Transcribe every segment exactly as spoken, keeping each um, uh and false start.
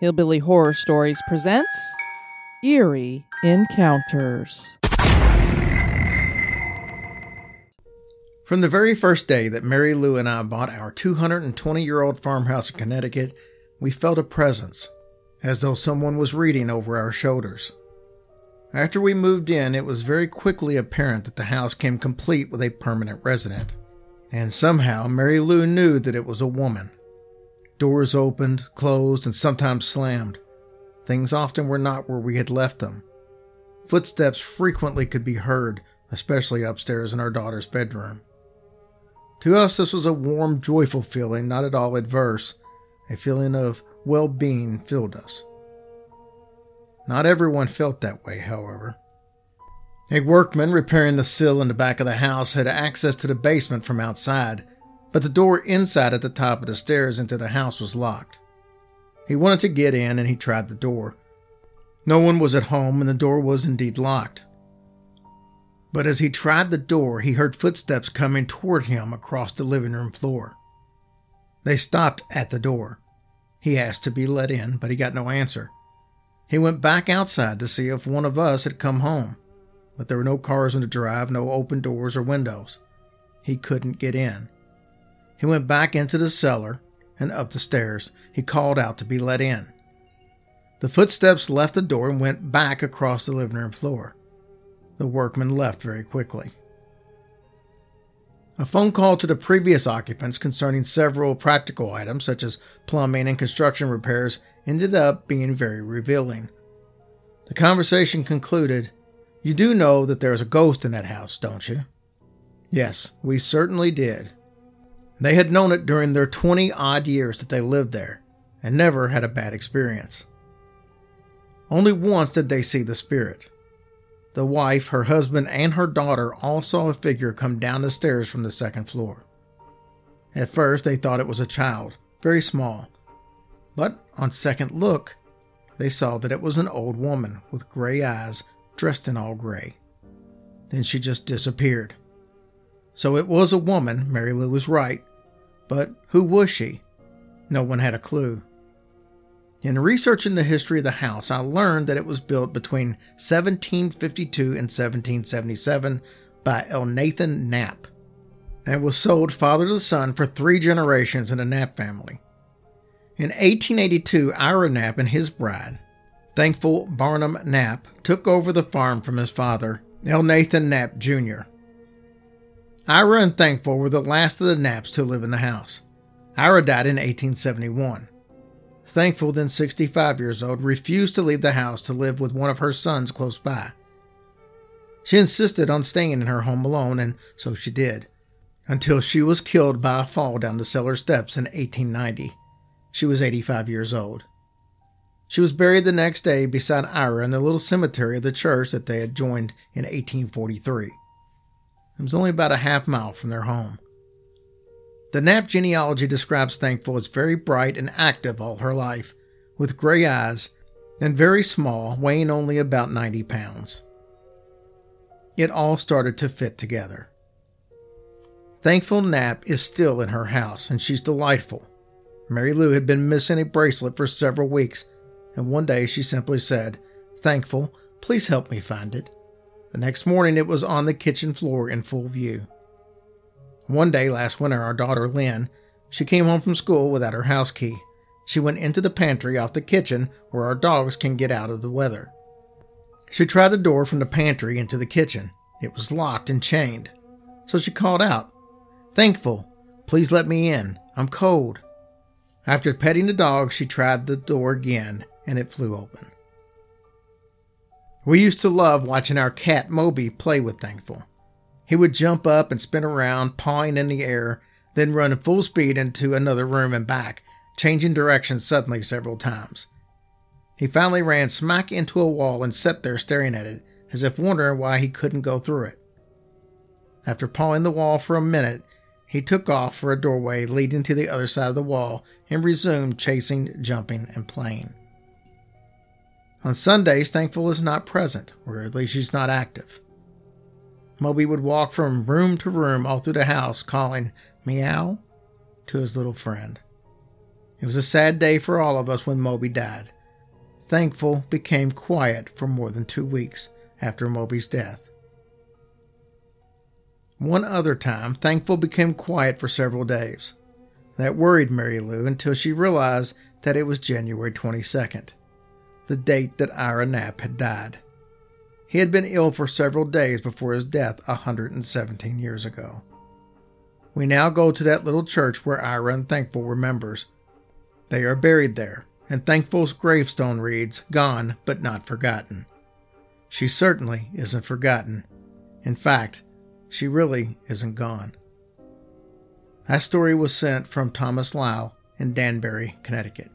Hillbilly Horror Stories presents Eerie Encounters. From the very first day that Mary Lou and I bought our two hundred twenty-year-old farmhouse in Connecticut, we felt a presence, as though someone was reading over our shoulders. After we moved in, it was very quickly apparent that the house came complete with a permanent resident. And somehow, Mary Lou knew that it was a woman. Doors opened, closed, and sometimes slammed. Things often were not where we had left them. Footsteps frequently could be heard, especially upstairs in our daughter's bedroom. To us, this was a warm, joyful feeling, not at all adverse. A feeling of well-being filled us. Not everyone felt that way, however. A workman repairing the sill in the back of the house had access to the basement from outside, but the door inside at the top of the stairs into the house was locked. He wanted to get in and he tried the door. No one was at home and the door was indeed locked. But as he tried the door, he heard footsteps coming toward him across the living room floor. They stopped at the door. He asked to be let in, but he got no answer. He went back outside to see if one of us had come home, but there were no cars on the drive, no open doors or windows. He couldn't get in. He went back into the cellar and up the stairs. He called out to be let in. The footsteps left the door and went back across the living room floor. The workman left very quickly. A phone call to the previous occupants concerning several practical items such as plumbing and construction repairs ended up being very revealing. The conversation concluded, "You do know that there's a ghost in that house, don't you?" Yes, we certainly did. They had known it during their twenty-odd years that they lived there, and never had a bad experience. Only once did they see the spirit. The wife, her husband, and her daughter all saw a figure come down the stairs from the second floor. At first, they thought it was a child, very small. But on second look, they saw that it was an old woman with gray eyes, dressed in all gray. Then she just disappeared. So it was a woman, Mary Lou was right. But who was she? No one had a clue. In researching the history of the house, I learned that it was built between seventeen fifty-two and seventeen seventy-seven by Elnathan Knapp, and was sold father to son for three generations in the Knapp family. In eighteen eighty-two, Ira Knapp and his bride, Thankful Barnum Knapp, took over the farm from his father, Elnathan Knapp Junior Ira and Thankful were the last of the Knapps to live in the house. Ira died in eighteen seventy-one. Thankful, then sixty-five years old, refused to leave the house to live with one of her sons close by. She insisted on staying in her home alone, and so she did, until she was killed by a fall down the cellar steps in eighteen ninety. She was eighty-five years old. She was buried the next day beside Ira in the little cemetery of the church that they had joined in eighteen forty-three. It was only about a half mile from their home. The Knapp genealogy describes Thankful as very bright and active all her life, with gray eyes, and very small, weighing only about ninety pounds. It all started to fit together. Thankful Knapp is still in her house, and she's delightful. Mary Lou had been missing a bracelet for several weeks, and one day she simply said, "Thankful, please help me find it." The next morning it was on the kitchen floor in full view. One day last winter, our daughter Lynn, she came home from school without her house key. She went into the pantry off the kitchen where our dogs can get out of the weather. She tried the door from the pantry into the kitchen. It was locked and chained. So she called out, "Thankful, please let me in. I'm cold." After petting the dog, she tried the door again, and it flew open. We used to love watching our cat Moby play with Thankful. He would jump up and spin around, pawing in the air, then run full speed into another room and back, changing direction suddenly several times. He finally ran smack into a wall and sat there staring at it, as if wondering why he couldn't go through it. After pawing the wall for a minute, he took off for a doorway leading to the other side of the wall and resumed chasing, jumping, and playing. On Sundays, Thankful is not present, or at least she's not active. Moby would walk from room to room all through the house, calling meow to his little friend. It was a sad day for all of us when Moby died. Thankful became quiet for more than two weeks after Moby's death. One other time, Thankful became quiet for several days. That worried Mary Lou until she realized that it was January twenty-second, the date that Ira Knapp had died. He had been ill for several days before his death one hundred seventeen years ago. We now go to that little church where Ira and Thankful were members. They are buried there, and Thankful's gravestone reads, "Gone but not forgotten." She certainly isn't forgotten. In fact, she really isn't gone. That story was sent from Thomas Lau in Danbury, Connecticut.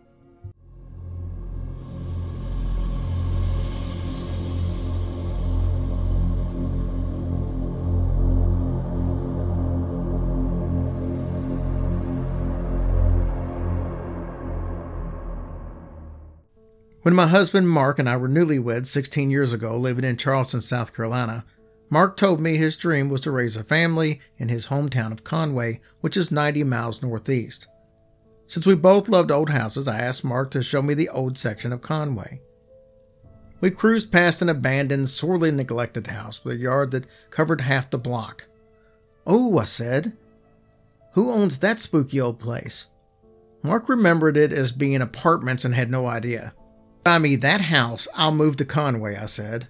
When my husband Mark and I were newlyweds sixteen years ago living in Charleston, South Carolina, Mark told me his dream was to raise a family in his hometown of Conway, which is ninety miles northeast. Since we both loved old houses, I asked Mark to show me the old section of Conway. We cruised past an abandoned, sorely neglected house with a yard that covered half the block. "Oh," I said, "who owns that spooky old place?" Mark remembered it as being apartments and had no idea. "Buy me that house, I'll move to Conway," I said.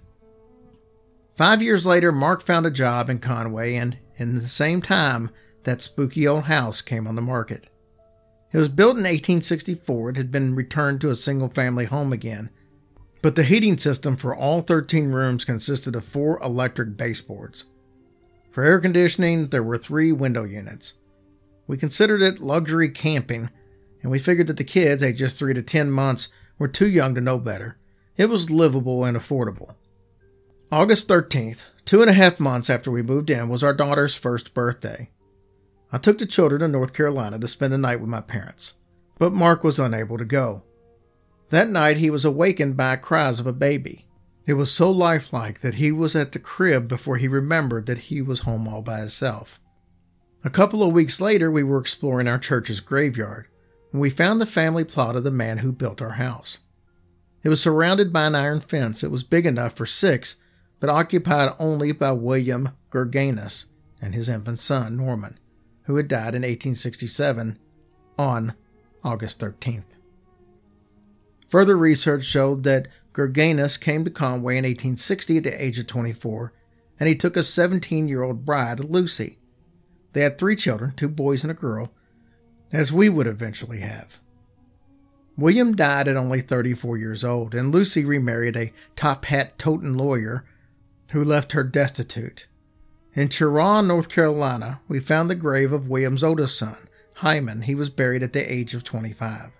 Five years later, Mark found a job in Conway, and in the same time, that spooky old house came on the market. It was built in eighteen sixty-four. It had been returned to a single-family home again, but the heating system for all thirteen rooms consisted of four electric baseboards. For air conditioning, there were three window units. We considered it luxury camping, and we figured that the kids, ages three to ten months, were too young to know better. It was livable and affordable. August thirteenth, two and a half months after we moved in, was our daughter's first birthday. I took the children to North Carolina to spend the night with my parents, but Mark was unable to go. That night he was awakened by cries of a baby. It was so lifelike that he was at the crib before he remembered that he was home all by himself. A couple of weeks later, we were exploring our church's graveyard, and we found the family plot of the man who built our house. It was surrounded by an iron fence. It was big enough for six, but occupied only by William Gurganus and his infant son, Norman, who had died in eighteen sixty-seven on August thirteenth. Further research showed that Gurganus came to Conway in eighteen sixty at the age of twenty-four, and he took a seventeen-year-old bride, Lucy. They had three children, two boys and a girl, as we would eventually have. William died at only thirty-four years old, and Lucy remarried a top-hat-toting lawyer who left her destitute. In Cheraw, North Carolina, we found the grave of William's oldest son, Hyman. He was buried at the age of twenty-five.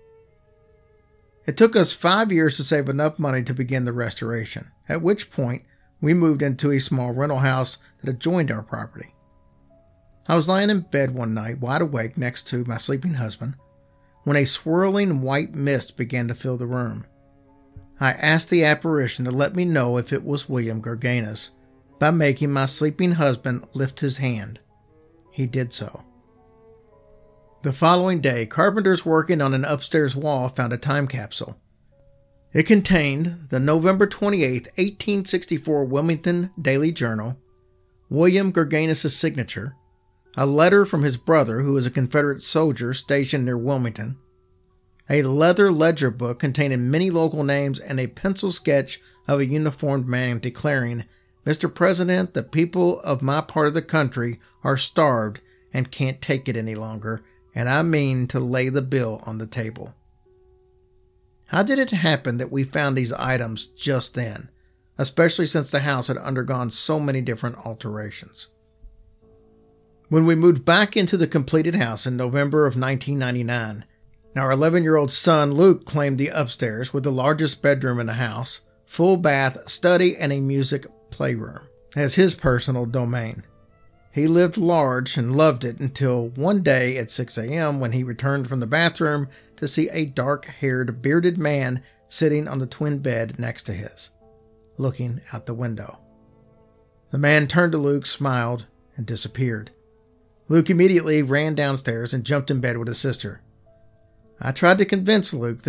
It took us five years to save enough money to begin the restoration, at which point we moved into a small rental house that adjoined our property. I was lying in bed one night, wide awake next to my sleeping husband, when a swirling white mist began to fill the room. I asked the apparition to let me know if it was William Gurganus by making my sleeping husband lift his hand. He did so. The following day, carpenters working on an upstairs wall found a time capsule. It contained the November twenty-eighth, eighteen sixty-four Wilmington Daily Journal, William Gurganus' signature, a letter from his brother, who was a Confederate soldier stationed near Wilmington, a leather ledger book containing many local names, and a pencil sketch of a uniformed man declaring, "Mister President, the people of my part of the country are starved and can't take it any longer, and I mean to lay the bill on the table." How did it happen that we found these items just then, especially since the house had undergone so many different alterations? When we moved back into the completed house in November of nineteen ninety-nine, our eleven-year-old son Luke claimed the upstairs with the largest bedroom in the house, full bath, study, and a music playroom as his personal domain. He lived large and loved it until one day at six a.m. when he returned from the bathroom to see a dark-haired, bearded man sitting on the twin bed next to his, looking out the window. The man turned to Luke, smiled, and disappeared. Luke immediately ran downstairs and jumped in bed with his sister. I tried to convince Luke that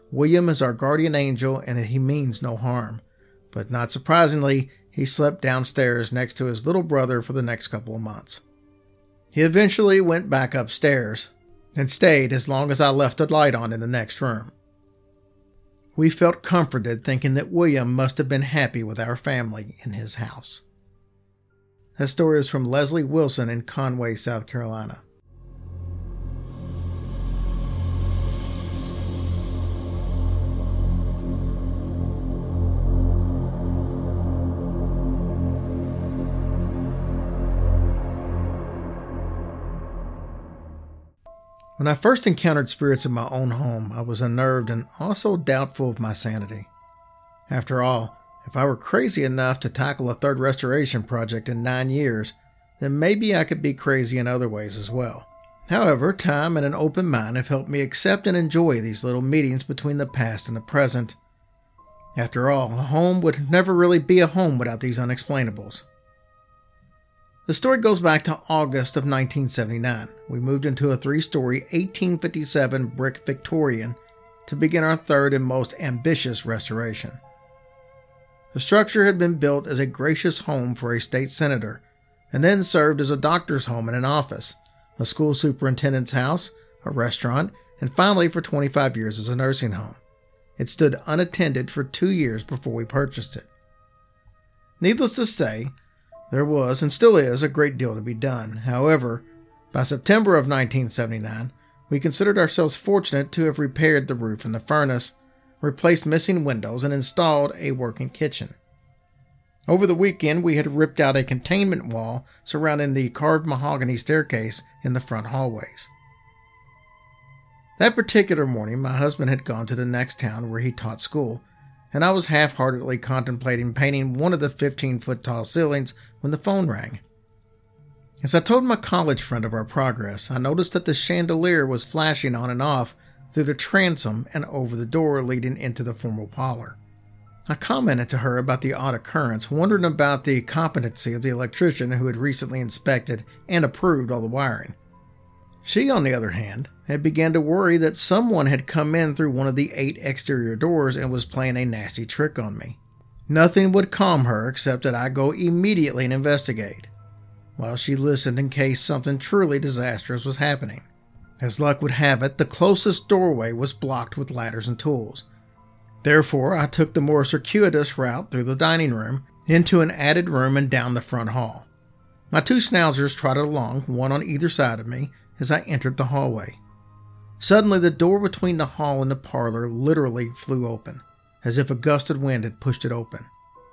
William is our guardian angel and he means no harm. But not surprisingly, he slept downstairs next to his little brother for the next couple of months. He eventually went back upstairs and stayed as long as I left a light on in the next room. We felt comforted thinking that William must have been happy with our family in his house. That story is from Leslie Wilson in Conway, South Carolina. When I first encountered spirits in my own home, I was unnerved and also doubtful of my sanity. After all, if I were crazy enough to tackle a third restoration project in nine years, then maybe I could be crazy in other ways as well. However, time and an open mind have helped me accept and enjoy these little meetings between the past and the present. After all, a home would never really be a home without these unexplainables. The story goes back to August of nineteen seventy-nine. We moved into a three-story eighteen fifty-seven brick Victorian to begin our third and most ambitious restoration. The structure had been built as a gracious home for a state senator, and then served as a doctor's home and an office, a school superintendent's house, a restaurant, and finally for twenty-five years as a nursing home. It stood unattended for two years before we purchased it. Needless to say, there was, and still is, a great deal to be done. However, by September of nineteen seventy-nine, we considered ourselves fortunate to have repaired the roof and the furnace, replaced missing windows, and installed a working kitchen. Over the weekend, we had ripped out a containment wall surrounding the carved mahogany staircase in the front hallways. That particular morning, my husband had gone to the next town where he taught school, and I was half-heartedly contemplating painting one of the fifteen-foot-tall ceilings when the phone rang. As I told my college friend of our progress, I noticed that the chandelier was flashing on and off through the transom and over the door leading into the formal parlor. I commented to her about the odd occurrence, wondering about the competency of the electrician who had recently inspected and approved all the wiring. She, on the other hand, had begun to worry that someone had come in through one of the eight exterior doors and was playing a nasty trick on me. Nothing would calm her except that I go immediately and investigate, while she listened in case something truly disastrous was happening. As luck would have it, the closest doorway was blocked with ladders and tools. Therefore, I took the more circuitous route through the dining room, into an added room and down the front hall. My two schnauzers trotted along, one on either side of me, as I entered the hallway. Suddenly, the door between the hall and the parlor literally flew open, as if a gust of wind had pushed it open.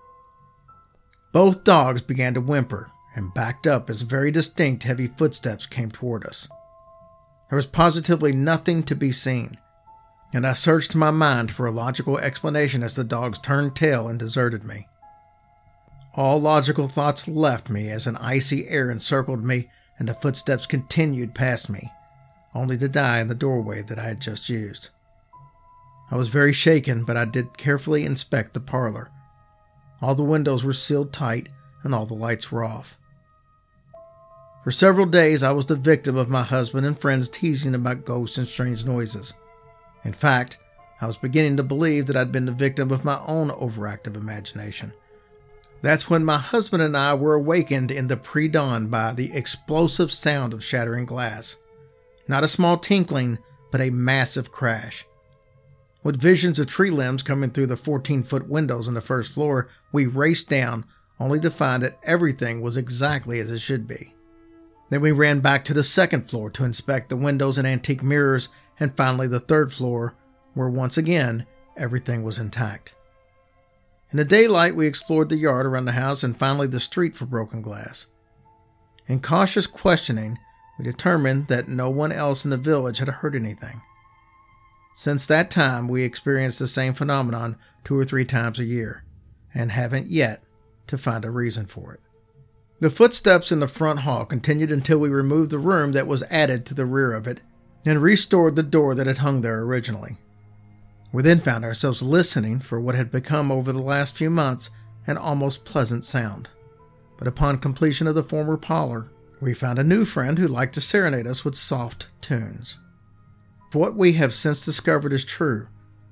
Both dogs began to whimper and backed up as very distinct heavy footsteps came toward us. There was positively nothing to be seen, and I searched my mind for a logical explanation as the dogs turned tail and deserted me. All logical thoughts left me as an icy air encircled me and the footsteps continued past me, only to die in the doorway that I had just used. I was very shaken, but I did carefully inspect the parlor. All the windows were sealed tight and all the lights were off. For several days I was the victim of my husband and friends teasing about ghosts and strange noises. In fact, I was beginning to believe that I'd been the victim of my own overactive imagination. That's when my husband and I were awakened in the pre-dawn by the explosive sound of shattering glass. Not a small tinkling, but a massive crash. With visions of tree limbs coming through the fourteen-foot windows on the first floor, we raced down, only to find that everything was exactly as it should be. Then we ran back to the second floor to inspect the windows and antique mirrors, and finally the third floor, where once again, everything was intact. In the daylight, we explored the yard around the house and finally the street for broken glass. In cautious questioning, we determined that no one else in the village had heard anything. Since that time, we experienced the same phenomenon two or three times a year, and haven't yet to find a reason for it. The footsteps in the front hall continued until we removed the room that was added to the rear of it and restored the door that had hung there originally. We then found ourselves listening for what had become over the last few months an almost pleasant sound. But upon completion of the former parlor, we found a new friend who liked to serenade us with soft tunes. For what we have since discovered is true.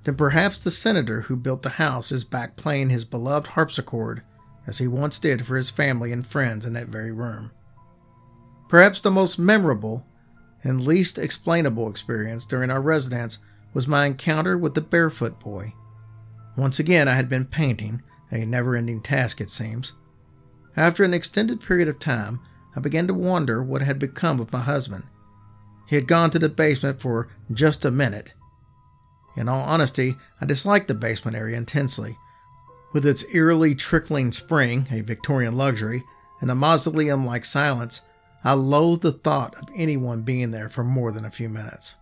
then perhaps the senator who built the house is back playing his beloved harpsichord as he once did for his family and friends in that very room. Perhaps the most memorable and least explainable experience during our residence was my encounter with the barefoot boy. Once again, I had been painting, a never-ending task it seems. After an extended period of time, I began to wonder what had become of my husband. He had gone to the basement for just a minute. In all honesty, I disliked the basement area intensely. With its eerily trickling spring, a Victorian luxury, and a mausoleum-like silence, I loathed the thought of anyone being there for more than a few minutes.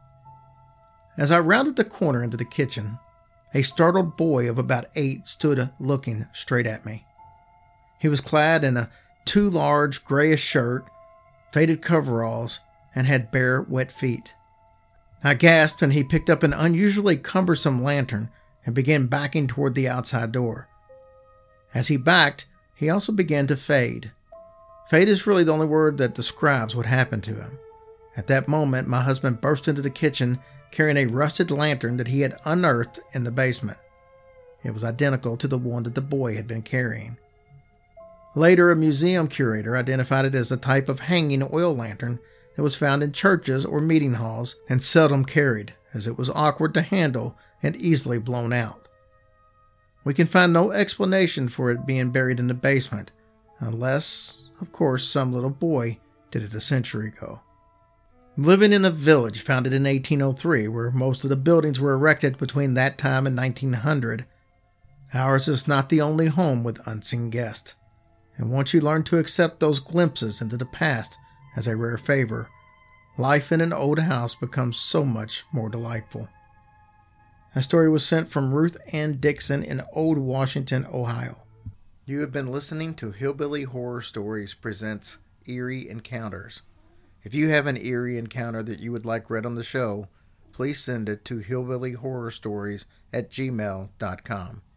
As I rounded the corner into the kitchen, a startled boy of about eight stood looking straight at me. He was clad in a too large grayish shirt, faded coveralls, and had bare, wet feet. I gasped and he picked up an unusually cumbersome lantern and began backing toward the outside door. As he backed, he also began to fade. Fade is really the only word that describes what happened to him. At that moment, my husband burst into the kitchen carrying a rusted lantern that he had unearthed in the basement. It was identical to the one that the boy had been carrying. Later, a museum curator identified it as a type of hanging oil lantern that was found in churches or meeting halls and seldom carried, as it was awkward to handle and easily blown out. We can find no explanation for it being buried in the basement, unless, of course, some little boy did it a century ago. Living in a village founded in eighteen oh three, where most of the buildings were erected between that time and nineteen hundred, ours is not the only home with unseen guests. And once you learn to accept those glimpses into the past as a rare favor, life in an old house becomes so much more delightful. A story was sent from Ruth Ann Dixon in Old Washington, Ohio. You have been listening to Hillbilly Horror Stories presents Eerie Encounters. If you have an eerie encounter that you would like read on the show, please send it to hillbilly horror stories at gmail dot com.